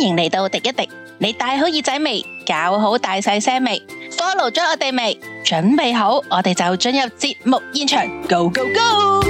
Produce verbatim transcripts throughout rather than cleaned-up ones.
迎嚟到廸一廸，你戴好耳仔未？搞好大細聲未 ？Follow 咗我哋未？準備好，我哋就進入節目現場 ，Go Go Go！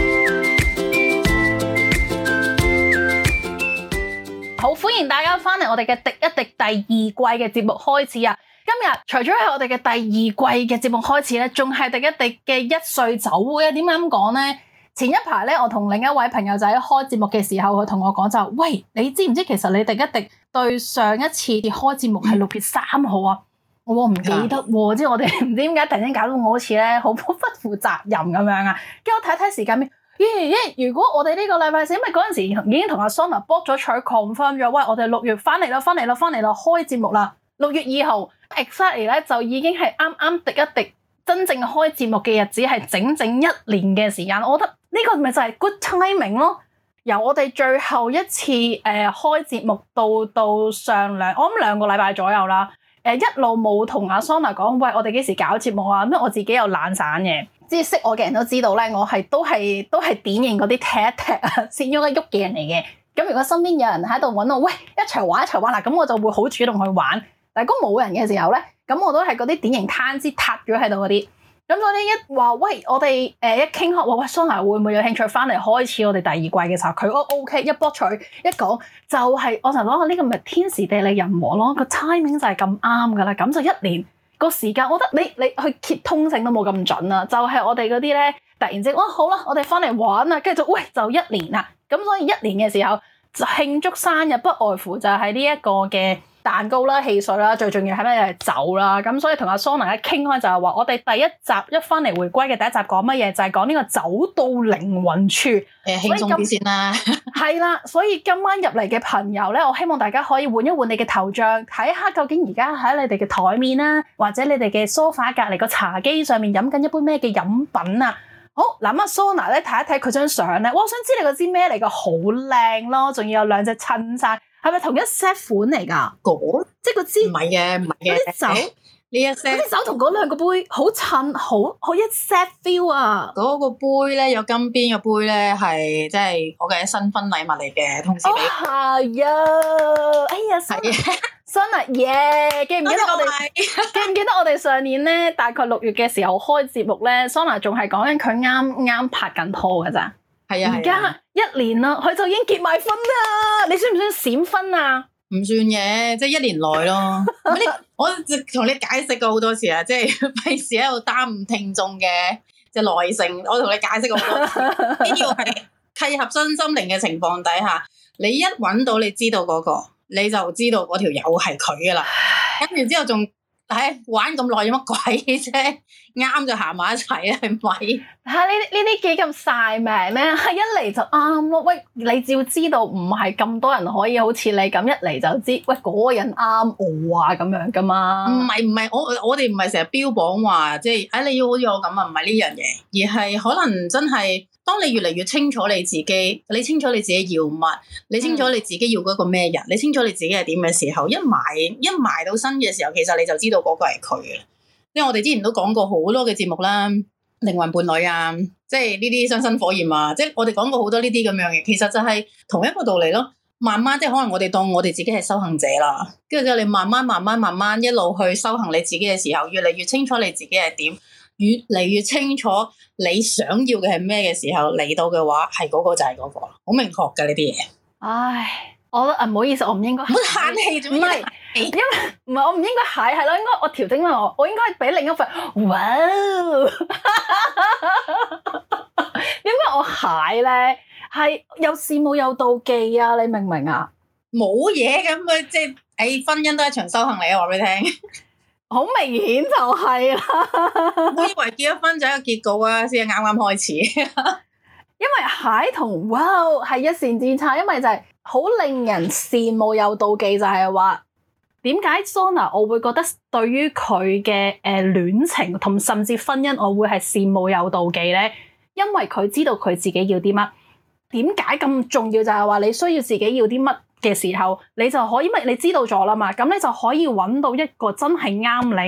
好，歡迎大家翻嚟我哋嘅廸一廸第二季嘅節目開始啊！今日除咗係我哋嘅第二季嘅節目開始咧，仲係廸一廸嘅一歲酒會啊！點解咁講咧？前一排咧，我同另一位朋友仔開節目嘅時候，佢同我講就：喂，你知唔知其實你廸一廸對上一次開節目係六月三號啊？我唔記得喎，即係我哋唔知點解突然間搞到我好似咧好不負責任咁樣啊！跟住我睇睇時間表，咦咦，如果我哋呢個禮拜四，因為嗰陣時已經同阿 Sona book 咗取 confirm 咗，喂，我哋六月翻嚟啦，翻嚟啦，翻嚟啦，開節目啦，六月二號 exactly 咧就已經係啱啱廸一廸真正開節目嘅日子，係整整一年嘅時間，我覺得呢個咪就係 good timing 咯。由我哋最後一次誒、呃、開節目到到上兩，我諗兩個禮拜左右啦。誒、呃、一路冇同阿 Sona 講，喂，我哋幾時搞節目啊？咁我自己又懶散嘅，即係識我嘅人都知道咧，我係都係都係典型嗰啲踢一踢啊，先喐一喐嘅人嚟嘅。咁如果身邊有人喺度揾我，喂，一齊玩一齊玩啦，咁我就會好主動去玩。但係如果冇人嘅時候咧，咁我都係嗰啲典型攤屍塌咗喺度嗰啲。咁嗰啲一話，喂，我哋誒、呃、一傾開話，喂 Sona 會唔會有興趣翻嚟開始我哋第二季嘅時候，佢都 OK，一波取一講就係、是、我成日講呢個咪天時地利人和咯，個 timing 就係咁啱噶啦，咁就一年個時間，我覺得你你去揭通勝都冇咁準啦，就係、是、我哋嗰啲咧突然之間，哇好啦，我哋翻嚟玩啦，跟住就喂就一年啦，咁所以一年嘅時候就慶祝生日，不外乎就係呢一個嘅蛋糕啦、汽水啦，最重要係咩？係酒啦。咁所以同阿 Sona 一傾開就係話，我哋第一集一翻嚟回歸嘅第一集講乜嘢？就係講呢個酒到靈魂處。誒， 輕鬆啲先啦。 係啦，所以今晚入嚟嘅朋友咧，我希望大家可以換一換你嘅頭像，睇下究竟而家喺你哋嘅台面啦，或者你哋嘅梳化隔離個茶几上面飲緊一杯咩嘅飲品啊？好，嗱阿 Sona 咧睇一睇佢張相咧，我想知你嗰支咩嚟㗎？好靚咯，仲要有兩隻襯衫。係咪同一 set 款嚟㗎？ 嗰即係個支唔係嘅，唔係嘅。 嗰啲酒呢一 set 嗰啲酒同嗰兩個杯好襯，好好一 set feel 啊！ 嗰個杯咧有金邊嘅杯咧係即係我嘅新婚禮物嚟嘅，同時哦係啊！哎呀，新新啊耶！記唔記得我哋？記唔記得我哋上年咧大概六月嘅時候開節目咧 ，Sona 仲係講緊佢啱啱拍緊拖㗎咋？ 係啊， 而家一年啦，佢就已經結埋婚啦。你算唔算閃婚啊？ 唔算嘅，即係一年內咯。你我同你解釋過好多次啦，即係費事喺度耽誤聽眾嘅即係耐性。我同你解釋過好多次，呢要係契合身心靈嘅情況底下，你一揾到你知道嗰個，你就知道嗰條友係佢噶啦。跟住之後仲。唉，玩咁耐有乜鬼啫？啱就行埋一齊啊，係咪？ 嚇！呢啲呢啲幾咁晒命咧？係一嚟就啱咯。喂，你照知道唔係咁多人可以好似你咁一嚟就知，喂嗰個人啱我啊咁樣噶嘛？ 唔係唔係，我我哋唔係成日標榜話即係，唉你要好似我咁啊，唔係呢樣嘢，而係可能真係。當你越嚟越清楚你自己，你清楚你自己要乜，你清楚你自己要嗰個咩人，嗯、你清楚你自己係點嘅時候，一埋一埋到身嘅時候，其實你就知道嗰個係佢嘅。因為我哋之前都講過好多嘅節目啦，靈魂伴侶啊，即係呢啲雙生火焰啊，即係我哋講過好多呢啲咁樣嘅，其實就係同一個道理咯。慢慢即係可能我哋當我哋自己係修行者啦，跟住之後你慢慢慢慢慢慢一路去修行你自己嘅時候，越嚟越清楚你自己係點。越嚟越清楚你想要嘅係咩嘅時候嚟到嘅話，係嗰個就係嗰個，好明確㗎呢啲嘢。 唉，我啊唔好意思，我唔應該。唔好嘆氣，唔係， 因為唔係我唔應該係係咯，應該我調整翻我，我應該俾另一份。哇！點解我蟹咧係有羨慕有妒忌啊？你明唔明啊？ 冇嘢咁啊，即係誒婚姻都係一場修行嚟啊！話俾你聽。 好明顯就係啦， 我以為結咗婚就係一個結果啊，先係啱啱開始。 因為蟹同哇係一線之差，因為就係好令人羨慕又妒忌，就係話點解 Sona 我會覺得對於佢嘅誒戀情同甚至婚姻，我會係羨慕又妒忌咧？因為佢知道佢自己要啲乜，點解咁重要？就係話你需要自己要啲乜嘅時候，你就可以，因為你知道咗啦嘛，咁你就可以揾到一個真係啱你，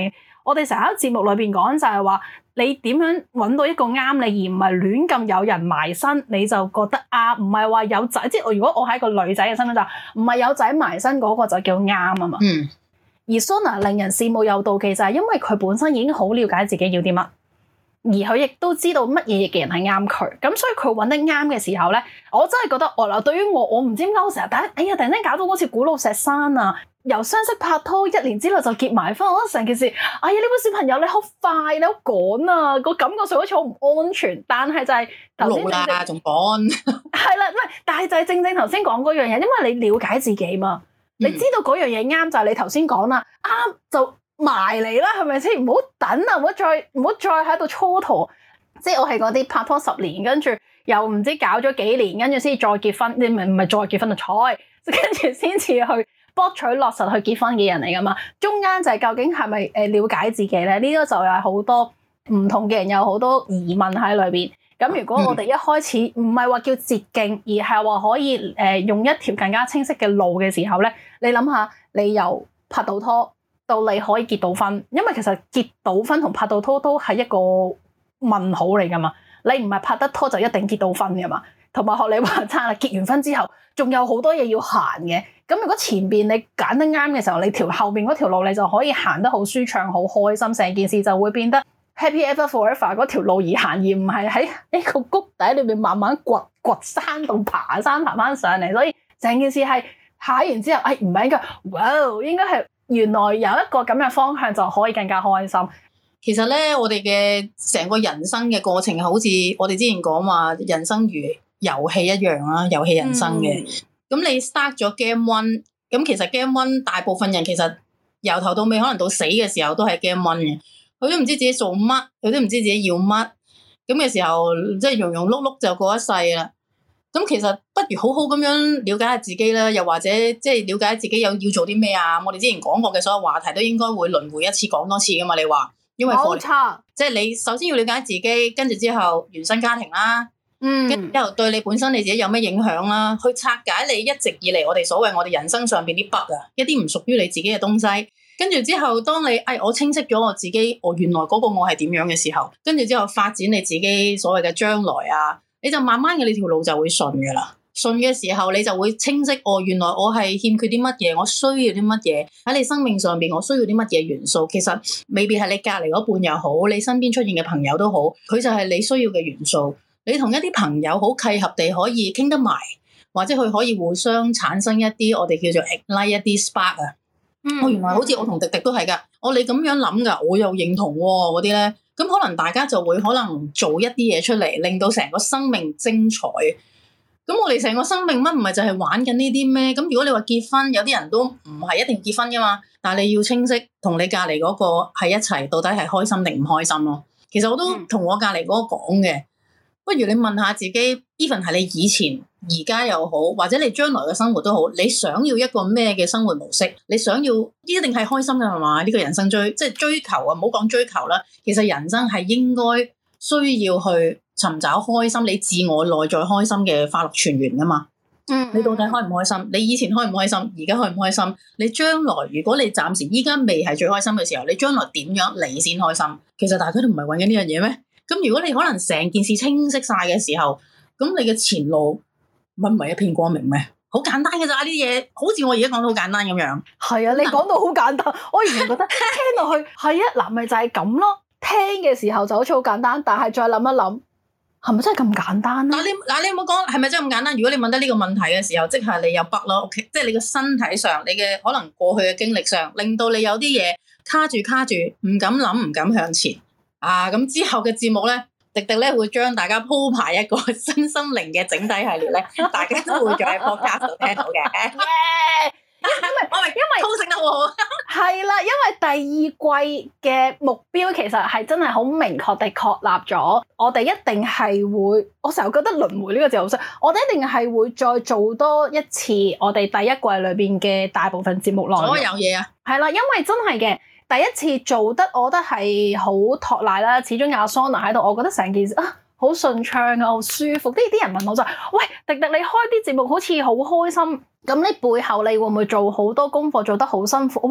我哋成日喺節目裏邊講就係話，你點樣揾到一個啱你，而唔係亂咁有人埋身，你就覺得啊，唔係話有仔，即係如果我係一個女仔嘅身份就唔係有仔埋身嗰個就叫啱啊嘛。 嗯。 而 Sona 令人羨慕又妒忌就係因為佢本身已經好了解自己要啲乜。而佢亦都知道乜嘢嘅人係啱佢，咁所以佢揾得啱嘅時候咧，我真係覺得哦嗱，對於我，我唔知點解我成日第一，哎呀，突然間搞到好似古老石山啊，由相識拍拖一年之內就結埋婚，我覺得成件事，哎呀呢個小朋友你好快，你好趕啊，個感覺上好似好唔安全，但係就係頭先老啦仲趕， 係啦，唔係，但係就係正正頭先講嗰樣嘢，因為你了解自己嘛，你知道嗰樣嘢啱就係你頭先講啦，啱就埋嚟啦，係咪先？唔好等啊，唔好再唔好再喺度蹉跎。即係我係嗰啲拍拖十年，跟住又唔知搞咗幾年，跟住先至再結婚。你唔係唔係再結婚就彩，跟住先至去博取落實去結婚嘅人嚟噶嘛？中間就係究竟係咪誒了解自己咧？呢個就係好多唔同嘅人有好多疑問喺裏邊。咁如果我哋一開始唔係話叫捷徑，而係話可以誒、呃、用一條更加清晰嘅路嘅時候咧，你諗下，你由拍到拖。到你可以結到婚，因為其實結到婚同拍到拖都係一個問號嚟噶嘛。你唔係拍得拖就一定結到婚噶嘛。同埋學你話齋啦，結完婚之後仲有好多嘢要行嘅。咁如果前邊你揀得啱嘅時候，你條後邊嗰條路你就可以行得好舒暢、好開心，成件事就會變得 happy ever forever 嗰條路而行，而唔係喺一個谷底裏面慢慢掘掘山洞、爬山爬翻上嚟。所以成件事係下完之後，哎唔係應該，哇，應該係。原來有一個咁嘅方向就可以更加開心。 其實咧，我哋嘅成個人生嘅過程，好似我哋之前講話，人生如遊戲一樣啦，遊戲人生嘅。咁、嗯、你 start 咗 game one，咁其實 game one 大部分人其實由頭到尾，可能到死嘅時候都係 game one 嘅。佢都唔知自己做乜，佢都唔知自己要乜。咁嘅時候，即係庸庸碌碌就過一世啦。咁其實不如好好咁樣了解下自己啦，又或者即係了解下自己有要做啲咩啊？我哋之前講過嘅所有話題都應該會輪迴一次講多次噶嘛？你話，因為冇錯， 即係你首先要了解自己，跟住之後原生家庭啦， 嗯， 跟住之後對你本身你自己有咩影響啦，去拆解你一直以嚟我哋所謂我哋人生上邊啲 bug 啊，一啲唔屬於你自己嘅東西。跟住之後，當你哎我清晰咗我自己，我原來嗰個我係點樣嘅時候，跟住之後發展你自己所謂嘅將來啊。你就慢慢嘅，你條路就會順嘅啦。順嘅時候，你就會清晰哦。原來我係欠缺啲乜嘢，我需要啲乜嘢喺你生命上邊，我需要啲乜嘢元素。其實未必係你隔離嗰半又好，你身邊出現嘅朋友都好，佢就係你需要嘅元素。你同一啲朋友好契合地可以傾得埋，或者佢可以互相產生一啲我哋叫做 ignite 一啲 spark 啊。嗯，哦，原來好似我同迪迪都係㗎。我哋咁樣諗㗎，我又認同喎嗰啲咧。咁可能大家就會可能做一啲嘢出嚟，令到成個生命精彩。咁我哋成個生命乜唔係就係玩緊呢啲咩？咁如果你話結婚，有啲人都唔係一定結婚噶嘛，但係你要清晰同你隔離嗰個喺一齊，到底係開心定唔開心咯？其實我都同我隔離嗰個講嘅，不如你問下自己 even 係你以前、而家又好，或者你將來嘅生活都好，你想要一個咩嘅生活模式？你想要一定係開心噶係嘛？呢個人生追即係追求啊，唔好講追求啦。其實人生係應該需要去尋找開心，你自我內在開心嘅快樂泉源噶嘛。嗯，你到底開唔開心？你以前開唔開心？而家開唔開心？你將來如果你暫時依家未係最開心嘅時候，你將來點樣你先開心？其實大家都唔係揾緊呢樣嘢咩？咁如果你可能成件事清晰晒嘅時候，咁你嘅前路乜唔係一片光明咩？好簡單嘅咋呢啲嘢，好似我而家講到好簡單咁樣。係啊， 你講到好簡單，我完全覺得聽落去係啊，嗱咪就係咁咯。聽嘅時候就好似好簡單，但係再諗一諗，係咪真係咁簡單咧？嗱你嗱你有冇講係咪真係咁簡單？如果你問得呢個問題嘅時候，即係你有 bug 咯，OK，即係你個身體上，你嘅可能過去嘅經歷上，令到你有啲嘢卡住卡住，唔敢諗，唔敢向前啊！咁之後嘅節目咧。迪迪咧會將大家鋪排一個身心靈嘅整體系列咧，大家都會在 podcast 度聽到嘅。 Yeah! 因為我因為通識得好係啦，因為第二季嘅目標其實係真係好明確地確立咗，我哋一定係會，我成日覺得輪迴呢個字好識，我哋一定係會再做多一次我哋第一季裏邊嘅大部分節目內容。 所有嘢啊， 係啦，因為真係嘅。第一次做得，我覺得係好托賴啦。始終有阿 Sona 喺度，我覺得成件事啊好順暢啊，好舒服。啲啲人問我就，喂，迪迪你開啲節目好似好開心，咁你背後你會唔會做好多功課，做得好辛苦？我話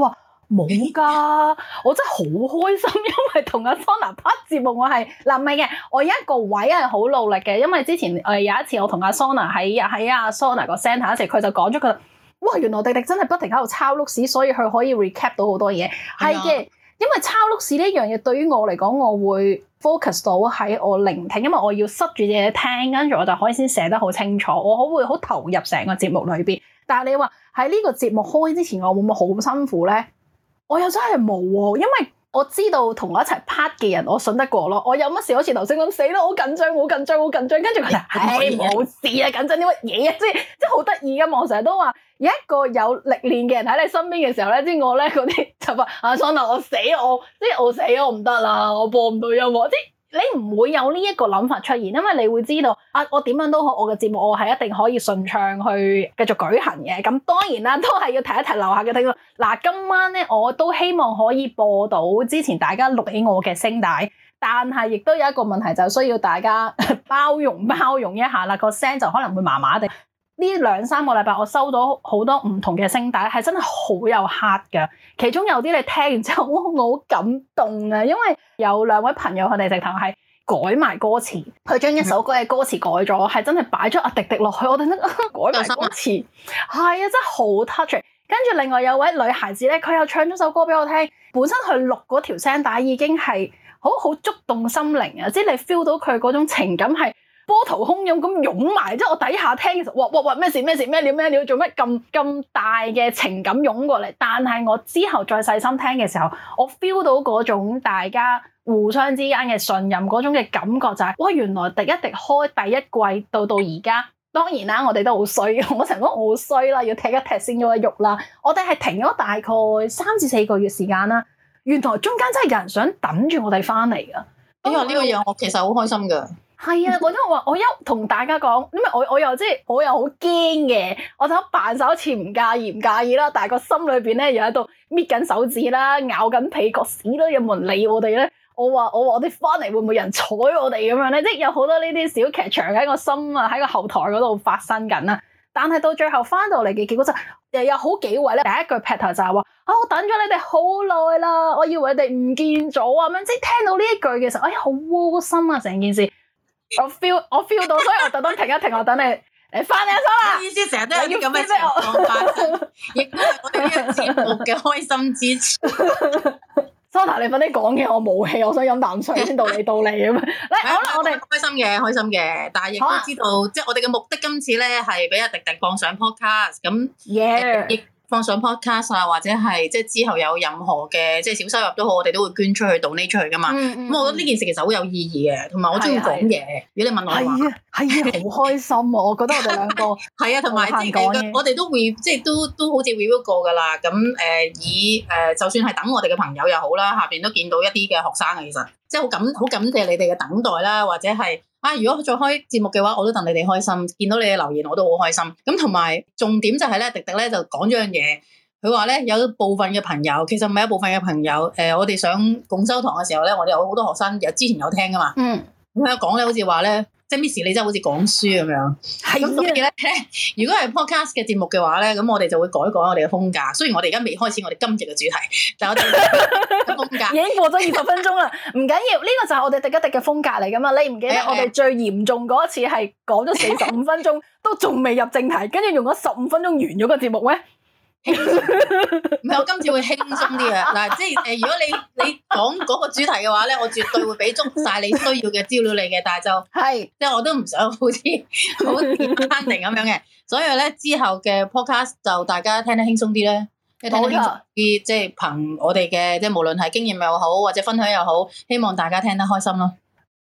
冇㗎，我真係好開心，因為同阿 Sona 拍節目我係嗱唔係嘅，我有一個位係好努力嘅，因為之前誒有一次我同阿 Sona 喺喺阿 Sona 個 centre 一齊，佢就講咗佢，哇原來迪迪真係不停喺度抄錄史，所以佢可以 recap 到好多嘢，係嘅，因為抄錄史呢樣嘢對於我嚟講，我會 focus 到喺我聆聽，因為我要塞住嘢聽，跟住我就可以先寫得好清楚，我好會好投入成個節目裏邊。但係你話喺呢個節目開之前，我會唔會好辛苦咧？我又真係冇喎，因為我知道同我一齊拍嘅人，我信得過咯。我有乜事好似頭先咁死咯，好緊張，好緊張，好緊張。跟住佢就唉冇事啊，緊張啲乜嘢啊？即係即係好得意噶嘛！我成日都話有一個有歷練嘅人喺你身邊嘅時候咧，即係我咧嗰啲就話啊 Sona 我死我即係我死我唔得啦，我播唔到音樂即係。你唔會有呢一個諗法出現，因為你會知道啊，我點樣都好，我嘅節目我係一定可以順暢去繼續舉行嘅。咁當然啦，都係要提一提樓下嘅聽眾。嗱，今晚咧我都希望可以播到之前大家錄起我嘅聲帶，但係亦都有一個問題，就需要大家包容包容一下啦，個聲就可能會麻麻地。呢兩三個禮拜我收到好多唔同嘅聲帶，係真係好有 heart 㗎。其中有啲你聽完之後，哇我好感動啊！因為有兩位朋友佢哋直頭係改埋歌詞，佢將一首歌嘅歌詞改咗，係真係擺咗阿迪迪落去。我哋咧改埋歌詞，係啊，真係好 touch。跟住另外有位女孩子咧，佢又唱咗首歌俾我聽。本身佢錄嗰條聲帶已經係好好觸動心靈啊！即係你 feel 到佢嗰種情感係波濤洶湧咁湧埋，即係我底下聽嘅時候，哇哇哇咩事咩事咩料咩料，做咩咁咁大嘅情感湧過嚟？但係我之後再細心聽嘅時候，我 feel 到嗰種大家互相之間嘅信任，嗰種嘅感覺就係、是，哇原來迪一迪開第一季到到而家，當然啦，我哋都好衰，我成日講我好衰啦，要踢一踢先喐一喐啦。我哋係停咗大概三至四個月時間啦，原來中間真係有人想等住我哋翻嚟噶。 因為呢個嘢我其實好開心噶。 係啊，我因為話我一同大家講，因為我我又即係我又好驚嘅，我就扮手好似唔介意唔介意啦，但係個心裏邊咧又喺度搣緊手指啦，咬緊屁角屎啦，有冇人理我哋咧？我話我話我哋翻嚟會唔會有人睬我哋咁樣咧？即係有好多呢啲小劇場喺個心啊，喺個後台嗰度發生緊啦。但係到最後翻到嚟嘅結果就又有好幾位咧，第一句劈頭就係話啊，我等咗你哋好耐啦，我以為你哋唔見咗啊咁樣，即係聽到呢一句嘅時候，哎呀好窩心啊成件事。我 feel 我 feel 到，所以我特登停一停，我等你你翻嚟啊 Sona。 意思成日都有啲咁嘅情況發生，亦都係我哋呢個節目嘅開心之處。 Sona 你快啲講嘅，我冇氣，我想飲啖水先到你到你咁樣。嚟好啦，我哋開心嘅，開心嘅，但係亦都知道，即係我哋嘅目的今次咧係俾阿迪迪放上 podcast 咁。 Yeah。 放上 podcast 啊，或者係即係之後有任何嘅即係小收入都好，我哋都會捐出去donate出去噶嘛。咁、嗯嗯、我覺得呢件事其實好有意義嘅，同埋我中意講嘢。如果你問我嘅話，係啊，係啊，好開心啊！我覺得我哋兩個係啊，同埋即係我哋都會即係都都好似 review 過噶啦。咁誒、呃、以誒、呃、就算係等我哋嘅朋友又好啦，下邊都見到一啲嘅學生啊，其實即係好感好感謝你哋嘅等待啦，或者係。啊！如果再開節目嘅話，我都戥你哋開心。見到你嘅留言，我都好開心。咁同埋重點就係咧，迪迪咧就講咗樣嘢。佢話咧有部分嘅朋友，其實唔係一部分嘅朋友。誒、呃，我哋上共修堂嘅時候咧，我哋有好多學生，有之前有聽噶嘛。嗯。咁佢講咧，好似話咧，即係 Miss 你真係好似講書咁樣。係咁所以咧，如果係 podcast 嘅節目嘅話咧，咁我哋就會改改我哋嘅風格。雖然我哋而家未開始我哋今日嘅主題，但係我哋嘅風格已經過咗二十分鐘啦。唔緊要，呢、這個就係我哋迪一迪嘅風格嚟噶嘛。你唔記得我哋最嚴重嗰一次係講咗四十五分鐘，都仲未入正題，跟住用咗十五分鐘完咗個節目咩？ 唔係，我今次會輕鬆啲啊！嗱，即係誒，如果你你講嗰個主題嘅話咧，我絕對會俾足晒你需要嘅資料你嘅，但係就係是即係我都唔想好似好單定咁樣嘅，所以咧之後嘅 podcast 就大家聽得輕鬆啲咧，即係聽得輕鬆啲，即係憑我哋嘅即係無論係經驗又好或者分享又好，希望大家聽得開心咯。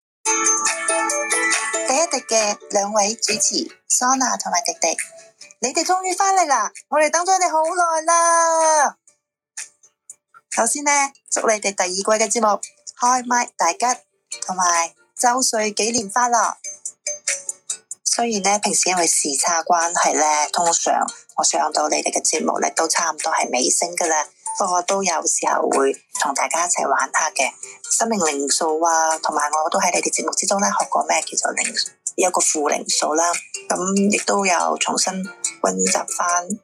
迪一迪嘅兩位主持 Sona 同埋迪迪。你哋終於翻嚟啦！我哋等咗你好耐啦。首先呢，祝你哋第二季嘅節目開麥大吉，同埋周歲紀念快樂。雖然呢，平時因為時差關係呢，通常我上到你哋嘅節目呢都差唔多係尾聲噶啦。不過都有時候會同大家一齊玩下嘅生命靈數啊，同埋我都喺你哋節目之中呢學過咩叫做靈數，有個負靈數啦。咁亦都有重新溫習翻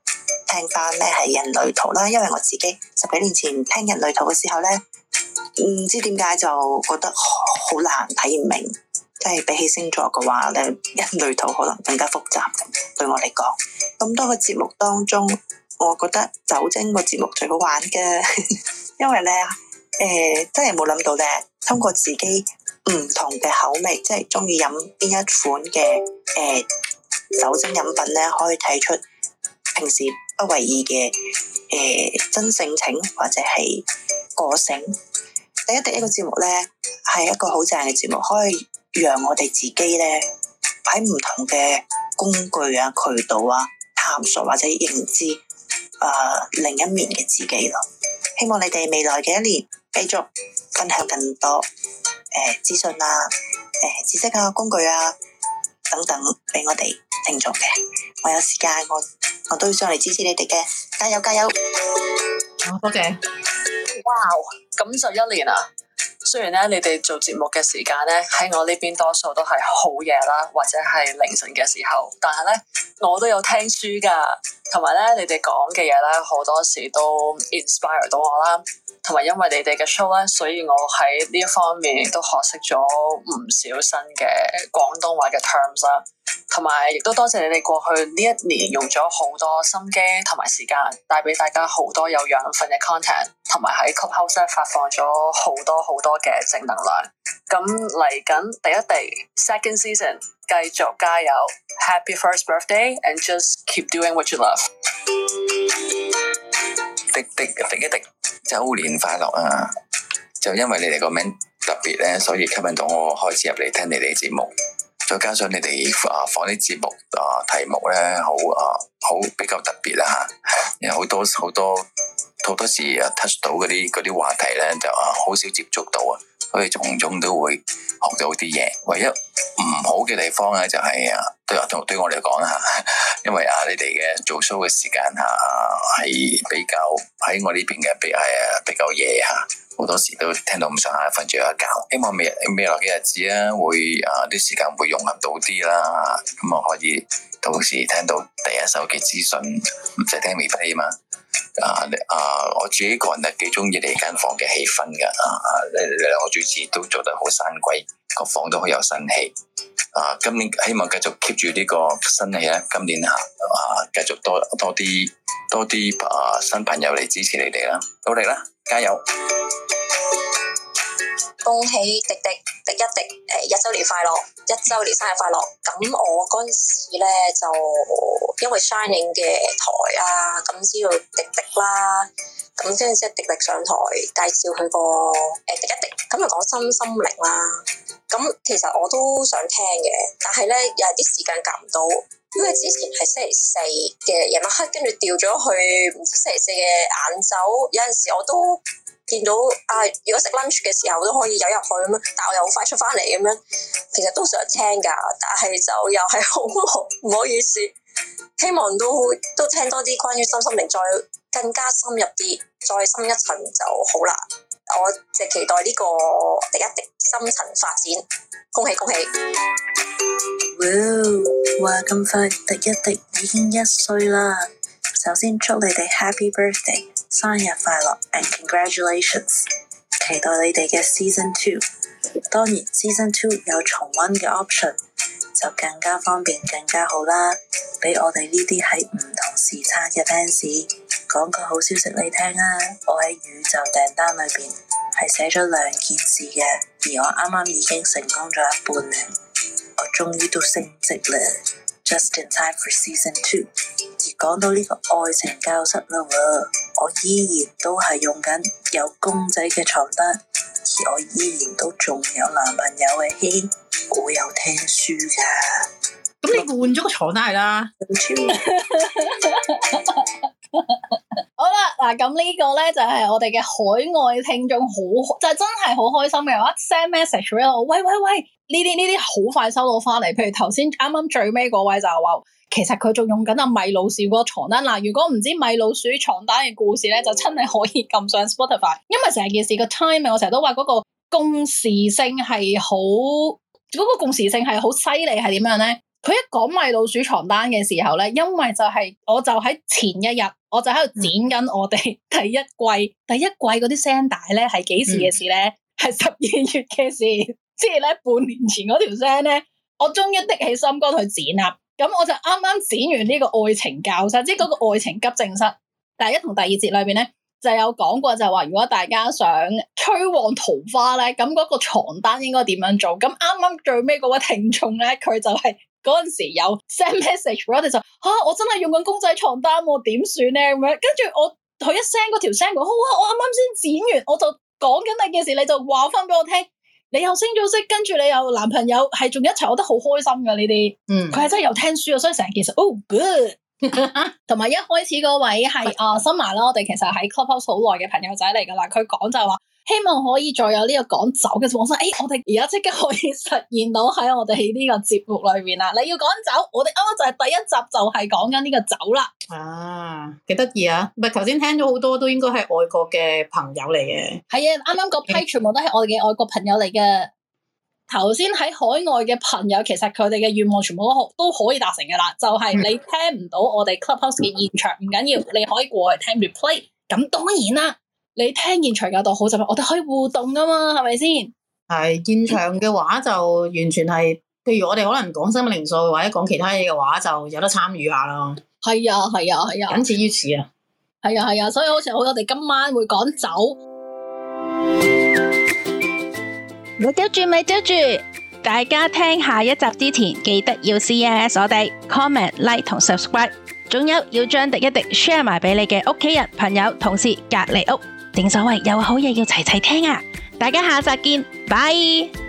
聽翻咩係人類圖啦，因為我自己十幾年前聽人類圖嘅時候咧，唔知點解就覺得好難睇唔明，即係比起星座嘅話咧，人類圖可能更加複雜。對我嚟講，咁多個節目當中，我覺得酒精個節目最好玩嘅，因為咧，誒、呃，真係冇諗到咧，通過自己唔同嘅口味，即係中意飲邊一款嘅誒、呃、酒精飲品咧，可以睇出平時不為意嘅誒、呃、真性情或者係個性。第一滴呢個節目咧係一個好正嘅節目，可以讓我哋自己咧喺唔同嘅工具啊、渠道啊探索或者認知誒、呃、另一面嘅自己咯。希望你哋未來嘅一年繼續分享更多誒、呃、資訊啊、誒、呃、知識啊、工具啊等等俾我哋聽眾嘅。我有時間我我都要上嚟支持你哋嘅，加油加油！ 好多謝。 哇，咁就一年啊！雖然咧，你哋做節目嘅時間咧喺我呢邊多數都係好夜啦，或者係凌晨嘅時候，但係咧我都有聽書噶，同埋咧你哋講嘅嘢咧好多時都 inspire 到我啦，同埋因為你哋嘅 show 咧，所以我喺呢一方面都學識咗唔少新嘅廣東話嘅 terms 啦。同埋亦都多謝你哋過去呢一年用咗好多心機同埋時間帶俾大家好多有養分嘅 content， 同埋喺 Clubhouse 發放咗好多好多嘅正能量。咁嚟緊第一地 second season 繼續加油 Happy first birthday and just keep doing what you love。 滴滴滴一滴周年快樂啊！就因為你哋個名特別咧，所以吸引到我開始入嚟聽你哋節目。再加上你哋啊放啲節目啊題目咧，好啊好比較特別啦嚇，有好多好多好多時啊 touch 到嗰啲嗰啲話題咧，就啊好少接觸到啊，所以從中都會學到啲嘢。唯一唔好嘅地方咧，就係啊對對對我嚟講嚇，因為啊你哋嘅做 show 嘅時間嚇係比較喺我呢邊嘅比係啊比較夜嚇。好多時都聽到咁上下瞓住一覺，希望未未來嘅日子咧會啊啲時間會融合到啲啦，咁啊可以到時聽到第一手嘅資訊，唔使聽 replay 啊嘛。啊啊，我自己個人係幾中意你間房嘅氣氛噶，啊你你兩個主持都做得好生鬼，個房都好有新氣。啊，今年希望繼續 keep 住呢個新氣咧，今年啊啊繼續多多啲多啲啊新朋友嚟支持你哋啦，努力啦，加油！ 恭喜迪迪迪一迪誒一週年快樂，一週年生日快樂！咁我嗰陣時咧就因為 Shining 嘅台啊，咁知道迪迪啦，咁跟住即係迪迪上台介紹佢個誒迪一迪，咁就講心心靈啦。咁其實我都想聽嘅，但係咧又係啲時間夾唔到，因為之前係星期四嘅夜晚黑，跟住調咗去唔知星期四嘅晏晝，有陣時我都見到啊，如果食 lunch 嘅時候都可以有入去咁樣，但我又好快出翻嚟咁樣，其實都想聽噶，但係就又係好忙，唔好意思。希望都都聽多啲關於身心靈，再更加深入啲，再深一層就好啦。我就期待呢個迪一迪深層發展，恭喜恭喜！ 哇，話咁快，迪一迪已經一歲啦！首先祝你哋 Happy Birthday， 生日快樂 and congratulations！ 期待你哋嘅 Season Two。當然 Season Two 有重溫嘅 option， 就更加方便，更加好啦！俾我哋呢啲喺唔同時差嘅 fans 講個好消息你聽啊！我喺宇宙訂單裏邊係寫咗兩件事嘅，而我啱啱已經成功咗一半啦，我終於都升職啦 ！Just in time for season two。而講到呢個愛情教室啦喎，我依然都係用緊有公仔嘅床單，而我依然都仲有男朋友嘅軒，我有聽書㗎。 咁你換咗個床單係啦。 好啦，嗱咁呢個咧就係我哋嘅海外聽眾，好就係真係好開心嘅，我一 send message 俾我，喂喂喂，呢啲呢啲好快收到翻嚟。譬如頭先啱啱最尾嗰位就話，其實佢仲用緊阿米老鼠嗰個床單。嗱，如果唔知米老鼠床單嘅故事咧，就真係可以撳上 Spotify， 因為成件事個 timing， 我成日都話嗰個共時性係好，嗰個共時性係好犀利，係點樣咧？ 佢一講米老鼠床單嘅時候咧，因為就係、是、我就喺前一日，我就喺度剪緊我哋第一季、嗯、第一季嗰啲聲帶咧，係幾時嘅事咧？係十二月嘅事，即係咧半年前嗰條聲咧，我終於的起心肝去剪啦。咁我就啱啱剪完呢個愛情教室，即係嗰個愛情急症室第一同第二節裏邊咧，就有講過就話，如果大家想催旺桃花咧，咁嗰個床單應該點樣做？咁啱啱最尾嗰位聽眾咧，佢就係、是。嗰陣時有 send message 我哋就嚇、啊，我真係用緊公仔床單喎，點算咧咁樣？跟住我佢一 send 嗰條聲講，好啊，我啱啱先剪完，我就講緊你件事，你就話翻俾我聽，你又升咗職，跟住你又男朋友係仲一齊，我覺得好開心噶呢啲。嗯，佢係真係有聽書啊，所以成件事 oh good。同埋一開始嗰位係啊 Summer 啦，我哋其實喺 Clubhouse 好耐嘅朋友仔嚟噶啦，佢講就係話。希望可以再有呢個講酒嘅往生，誒、哎，我哋而家即刻可以實現到喺我哋呢個節目裏邊啦。你要講酒，我哋啱啱就係第一集就係講緊呢個酒啦。 啊，幾得意啊！唔係頭先聽咗好多都應該係外國嘅朋友嚟嘅。係啊，啱啱個批全部都係我哋嘅外國朋友嚟嘅。頭先喺海外嘅朋友，其實佢哋嘅願望全部都都可以達成噶啦。就係、是、你聽唔到我哋 Clubhouse 嘅現場，唔緊要，你可以過嚟聽 replay。咁當然啦。你聽現場教導好就我哋可以互動噶嘛，係咪先？ 係現場嘅話就完全係，譬如我哋可能講生命靈數或者講其他嘢嘅話，就有得參與下咯。係啊，係啊，係啊，僅此於此啊。係啊，係啊，所以好似我哋今晚會講酒。 咪兜住，咪兜住！大家聽下一集之前，記得要 C S 我哋 comment、like 同 subscribe， 仲有要將廸一廸 share 埋俾你嘅屋企人、朋友、同事、隔離屋。正所謂有好嘢要齊齊聽啊！大家下集見，拜。